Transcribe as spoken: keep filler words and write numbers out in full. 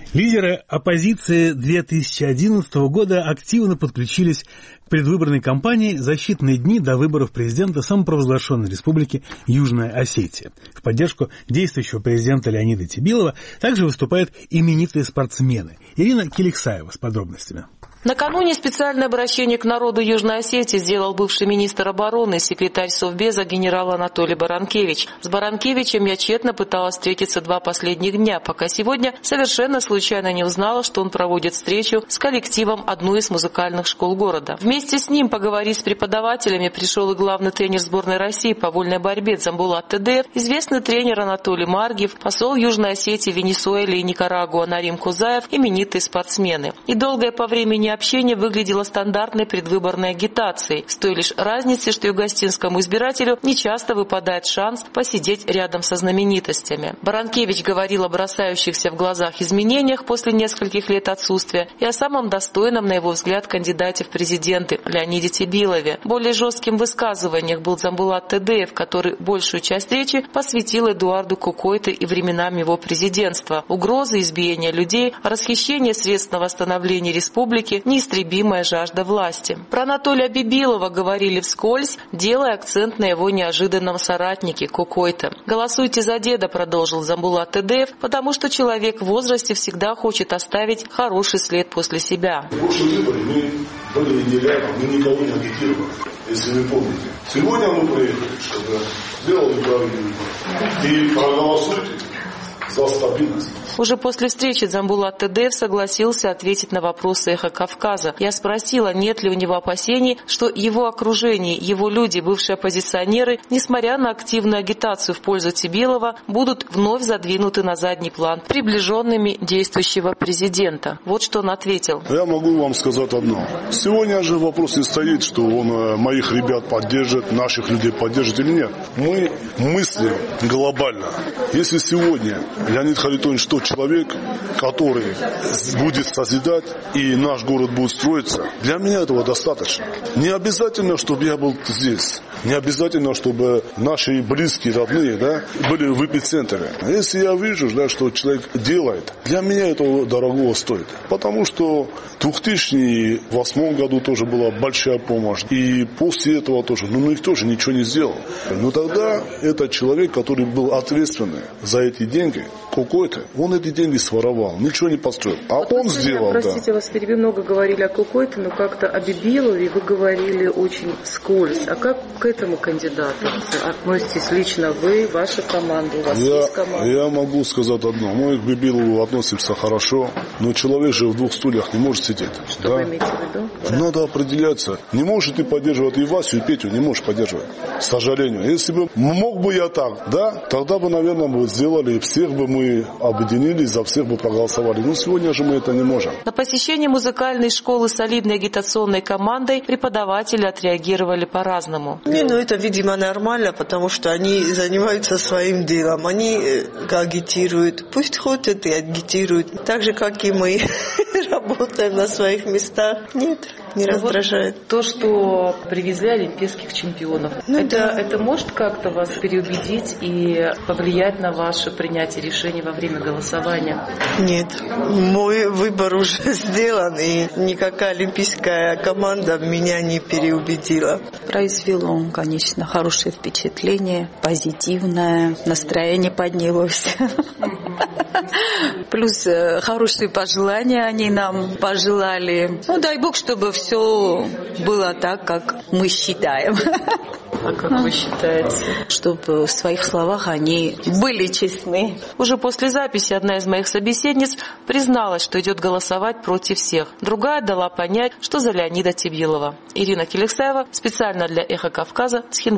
Лидеры оппозиции две тысячи одиннадцатого года активно подключились к предвыборной кампании за считанные дни до выборов президента самопровозглашенной республики Южная Осетия. В поддержку действующего президента Леонида Тибилова также выступают именитые спортсмены. Ирина Келексаева с подробностями. Накануне специальное обращение к народу Южной Осетии сделал бывший министр обороны, секретарь Совбеза генерал Анатолий Баранкевич. С Баранкевичем я тщетно пыталась встретиться два последних дня, пока сегодня совершенно случайно не узнала, что он проводит встречу с коллективом одной из музыкальных школ города. Вместе с ним поговорить с преподавателями пришел и главный тренер сборной России по вольной борьбе Дзамбулат Тедеев, известный тренер Анатолий Маргиев, посол Южной Осетии, Венесуэлы и Никарагуа Нарим Кузаев, именитые спортсмены. И долгое по времени общение выглядело стандартной предвыборной агитацией, с той лишь разницей, что югостинскому избирателю нечасто выпадает шанс посидеть рядом со знаменитостями. Баранкевич говорил о бросающихся в глазах изменениях после нескольких лет отсутствия и о самом достойном, на его взгляд, кандидате в президенты Леониде Тибилове. Более жестким в высказываниях был Дзамбулат Тедеев, который большую часть речи посвятил Эдуарду Кукойте и временам его президентства. Угрозы, избиения людей, расхищение средств на восстановление республики, неистребимая жажда власти. Про Анатолия Бибилова говорили вскользь, делая акцент на его неожиданном соратнике Кукойте. «Голосуйте за деда», продолжил Дзамбулат Тедеев, потому что человек в возрасте всегда хочет оставить хороший след после себя. В прошлом выборе мы были не рядом, мы никого не агитировали, если вы помните. Сегодня мы приехали, чтобы сделали правильный выбор. И проголосуйте за стабильность. Уже после встречи Дзамбулат Тедеев согласился ответить на вопросы «Эхо Кавказа». Я спросила, нет ли у него опасений, что его окружение, его люди, бывшие оппозиционеры, несмотря на активную агитацию в пользу Тибилова, будут вновь задвинуты на задний план приближенными действующего президента. Вот что он ответил. Я могу вам сказать одно. Сегодня же вопрос не стоит, что он моих ребят поддержит, наших людей поддержит или нет. Мы мыслим глобально. Если сегодня Леонид Харитонович тот человек, который будет созидать, и наш город будет строиться, для меня этого достаточно. Не обязательно, чтобы я был здесь. Не обязательно, чтобы наши близкие, родные, да, были в эпицентре. Если я вижу, да, что человек делает, для меня этого дорогого стоит. Потому что в две тысячи восьмом году тоже была большая помощь. И после этого тоже. Но ну, никто же ничего не сделал. Но тогда этот человек, который был ответственный за эти деньги, Кукойте, он эти деньги своровал, ничего не построил. А вот он сделал, да. Простите, вас перебью, много говорили о Кукойте, но как-то о Бибилове вы говорили очень вскользь. А как к этому кандидату относитесь лично вы, ваша команда, у вас я, есть команда? Я могу сказать одно. Мы к Бибилову относимся хорошо, но человек же в двух стульях не может сидеть. Что да? вы имеете в виду? Да. Надо определяться. Не можешь ты поддерживать и Васю, и Петю, не можешь поддерживать. К сожалению. Если бы мог бы я так, да, тогда бы, наверное, мы сделали, всех бы мы объединились, за всех бы проголосовали. Но сегодня же мы это не можем. На посещение музыкальной школы солидной агитационной командой преподаватели отреагировали по-разному. Не, ну это, видимо, нормально, потому что они занимаются своим делом. Они агитируют. Пусть ходят и агитируют. Так же, как и мы работаем на своих местах. Нет, не Но раздражает. Вот то, что привезли олимпийских чемпионов, ну, это, да. это может как-то вас переубедить и повлиять на ваше принятие решений во время голосования? Нет, мой выбор уже сделан, и никакая олимпийская команда меня не переубедила. Произвело, конечно, хорошее впечатление, позитивное, настроение поднялось. Плюс хорошие пожелания они нам пожелали. Ну, дай Бог, чтобы все было так, как мы считаем. А как вы считаете? Чтобы в своих словах они были честны. Уже после записи одна из моих собеседниц призналась, что идет голосовать против всех. Другая дала понять, что за Леонида Тибилова. Ирина Келексаева специально для «Эхо Кавказа» с Хинвали.